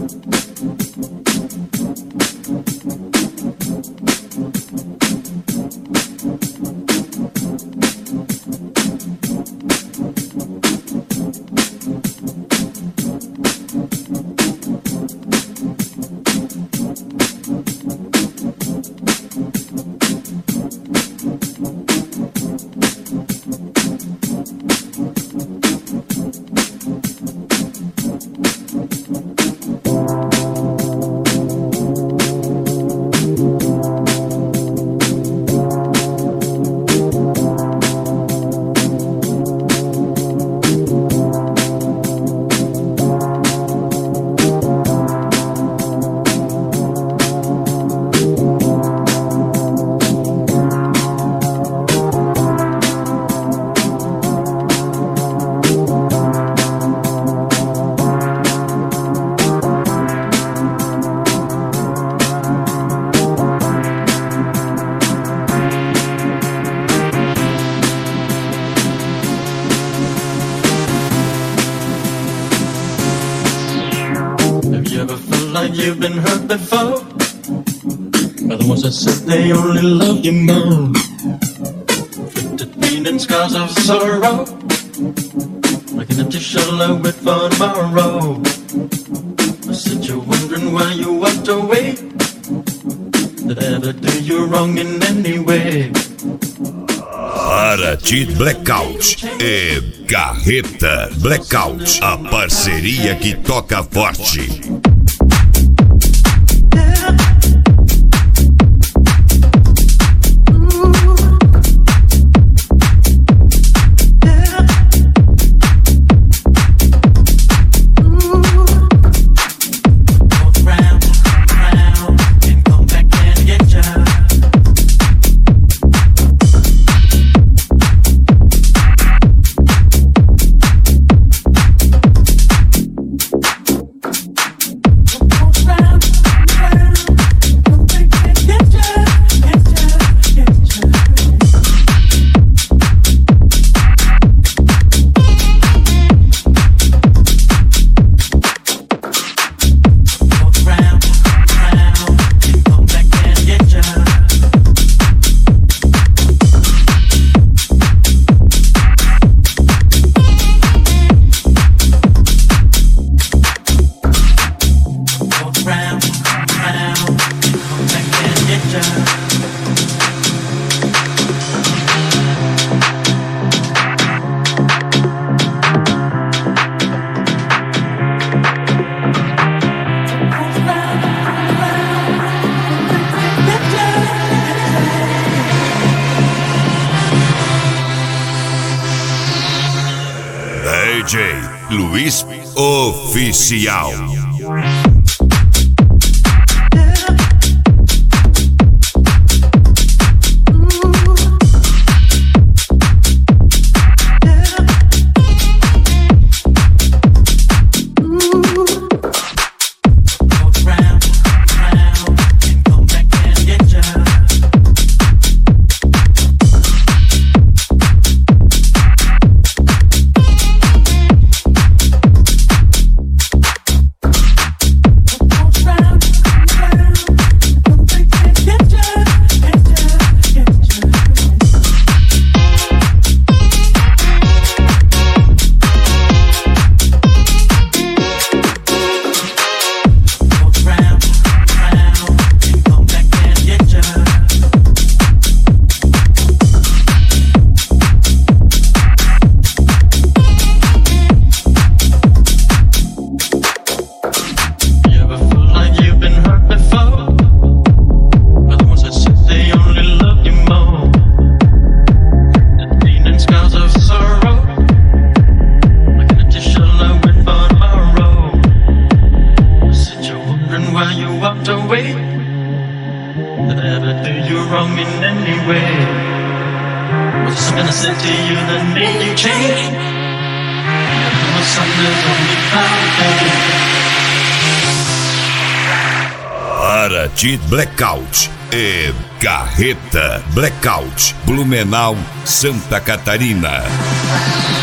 You've been hurt before by the ones that said they only love you more. Inflicted pain and scars of sorrow, like an empty shell I wait for tomorrow. I said you're wondering why you walked away. Did I ever do you wrong in any way? Paraty Blackout e Carreta Blackout, a parceria que toca forte. DJ Luiz Oficial. Paraty Blackout e Carreta Blackout, Blumenau, Santa Catarina.